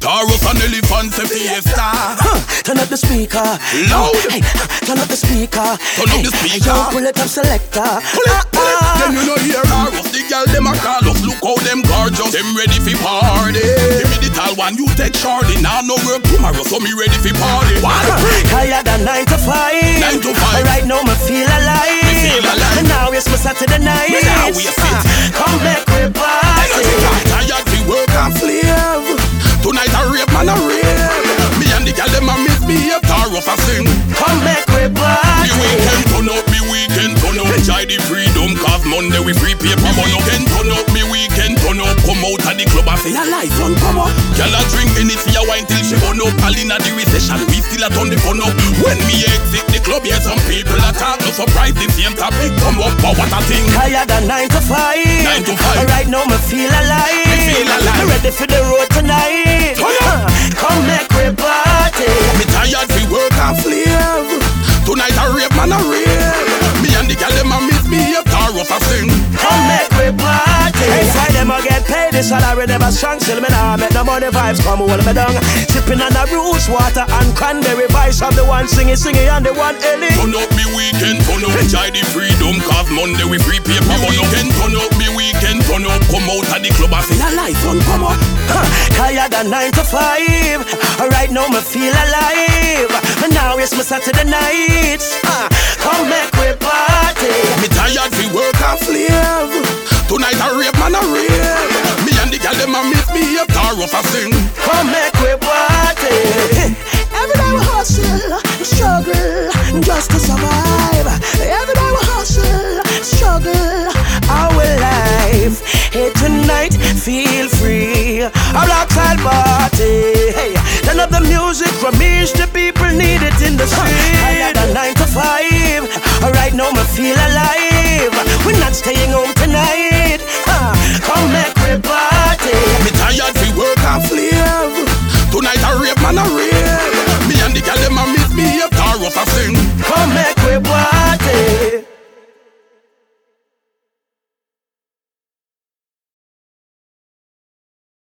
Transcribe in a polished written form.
Taurus and elephants and fiesta. Turn up the speaker. Loud. Hey, turn up the speaker. Turn up the speaker. Yo, pull it up, selector. Pull it. Then you know hear Taurus. The girl them a call us. Look how them gorgeous. Them ready for party. Give me the tall one, you take Charlie. Now no work tomorrow, so me ready for party. Tired of 9 to 5. 9 to 5. Right now me feel alive. Me feel alive. And now it's my Saturday night. Me now we fit. Come back with party. Tired fi work and flave. Tonight I rape, man I rape. Me and the girl them a miss me if Taurus a sing. Come back with party. Me weekend turn up, me weekend turn up. Enjoy the freedom, cause Monday we free paper burn up. Then turn up, me weekend turn up. Come out of the club and say a life on come up. Girl a drink Hennessy a wine till she burn up. All inna the recession, we still a turn the fun up. When me exit the club, yeah some people a talk. No surprise the same topic come up, but what a thing. Tired of 9 to 5. 9 to 5. Right now me feel alive. Me feel alive. Me ready for the road tonight. Come make we party. Me tired fi work and flave. Tonight I rape, man I rape. Me and the girl them a miss me if Taurus a sing. Come make we party. Inside them I get paid. The salary never strong. Still me nah make no money vibes come hold me down. Sipping on the roots water and cranberry vibes. Of the one singing and the one Ellie. Turn up me weekend, turn up. Enjoy the freedom, cause Monday we free paper burn up. Turn up me weekend, turn up. Come out of the club and say a life on come up. Tired of 9 to 5. Right now me feel alive. And now it's my Saturday night. Come make we party. Me tired fi work and flave. Tonight I rape, man I rape. Me and the girl them a miss me if Taurus a sing. Come make we party. Every day we hustle, struggle, just to survive. Every day we hustle, struggle, our life. Hey, tonight, feel free. A black side party. Hey, turn up the music from each the people need it in the street.